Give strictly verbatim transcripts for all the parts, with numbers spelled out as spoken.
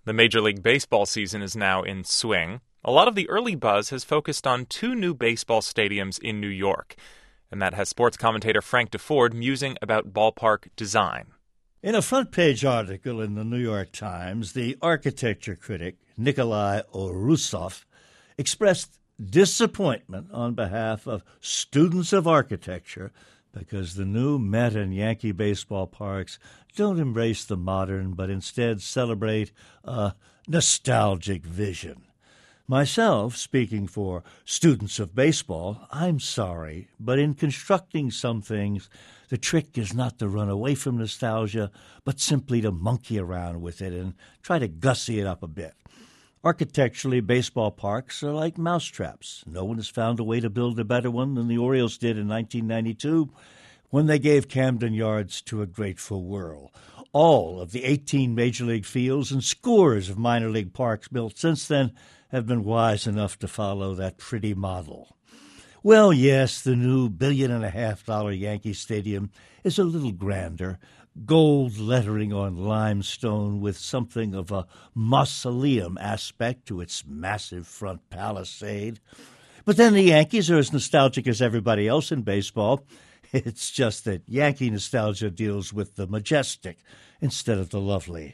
The Major League Baseball season is now in swing. A lot of the early buzz has focused on two new baseball stadiums in New York, and that has sports commentator Frank Deford musing about ballpark design. In a front-page article in the New York Times, the architecture critic Nikolai Orussov expressed disappointment on behalf of students of architecture because the new Met and Yankee baseball parks don't embrace the modern but instead celebrate a nostalgic vision. Myself, speaking for students of baseball, I'm sorry, but in constructing some things, the trick is not to run away from nostalgia, but simply to monkey around with it and try to gussy it up a bit. Architecturally, baseball parks are like mousetraps. No one has found a way to build a better one than the Orioles did in nineteen ninety-two when they gave Camden Yards to a grateful whirl. All of the eighteen Major League fields and scores of minor league parks built since then have been wise enough to follow that pretty model. Well, yes, the new billion and a half dollar Yankee Stadium is a little grander, gold lettering on limestone with something of a mausoleum aspect to its massive front palisade. But then the Yankees are as nostalgic as everybody else in baseball. It's just that Yankee nostalgia deals with the majestic instead of the lovely.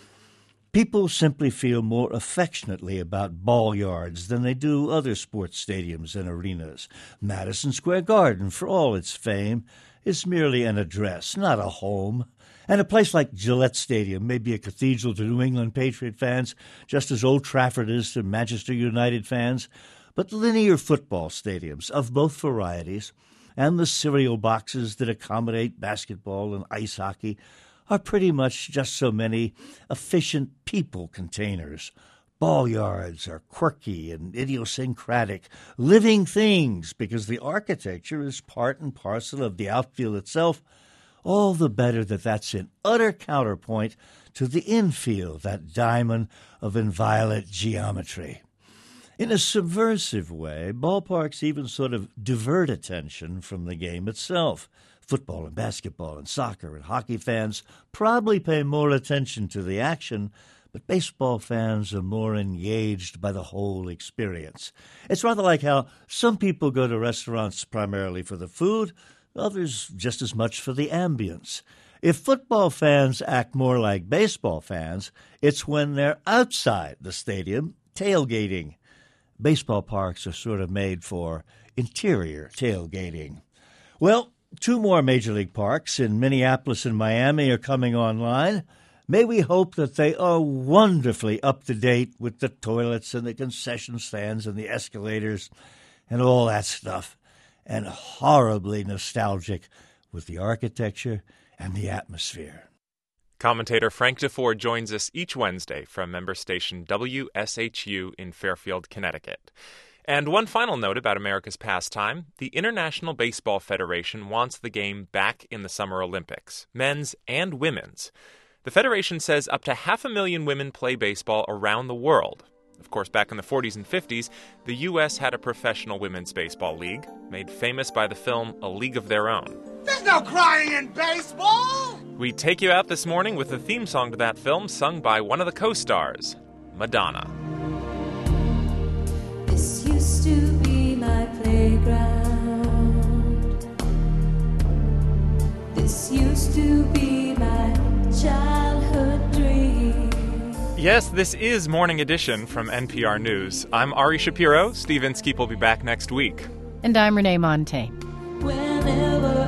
People simply feel more affectionately about ball yards than they do other sports stadiums and arenas. Madison Square Garden, for all its fame, is merely an address, not a home. And a place like Gillette Stadium may be a cathedral to New England Patriot fans, just as Old Trafford is to Manchester United fans. But linear football stadiums of both varieties and the cereal boxes that accommodate basketball and ice hockey are pretty much just so many efficient people containers. Ball yards are quirky and idiosyncratic, living things because the architecture is part and parcel of the outfield itself. All the better that that's in utter counterpoint to the infield, that diamond of inviolate geometry. In a subversive way, ballparks even sort of divert attention from the game itself. Football and basketball and soccer and hockey fans probably pay more attention to the action, but baseball fans are more engaged by the whole experience. It's rather like how some people go to restaurants primarily for the food, others just as much for the ambience. If football fans act more like baseball fans, it's when they're outside the stadium tailgating. Baseball parks are sort of made for interior tailgating. Well, two more Major League parks in Minneapolis and Miami are coming online. May we hope that they are wonderfully up to date with the toilets and the concession stands and the escalators and all that stuff, and horribly nostalgic with the architecture and the atmosphere. Commentator Frank Deford joins us each Wednesday from member station W S H U in Fairfield, Connecticut. And one final note about America's pastime, the International Baseball Federation wants the game back in the Summer Olympics, men's and women's. The Federation says up to half a million women play baseball around the world. Of course, back in the forties and fifties, the U S had a professional women's baseball league, made famous by the film A League of Their Own. There's no crying in baseball! We take you out this morning with the theme song to that film sung by one of the co-stars, Madonna. This used to be my playground. This used to be my childhood dream. Yes, this is Morning Edition from N P R News. I'm Ari Shapiro. Steve Inskeep will be back next week. And I'm Renee Monte. Whenever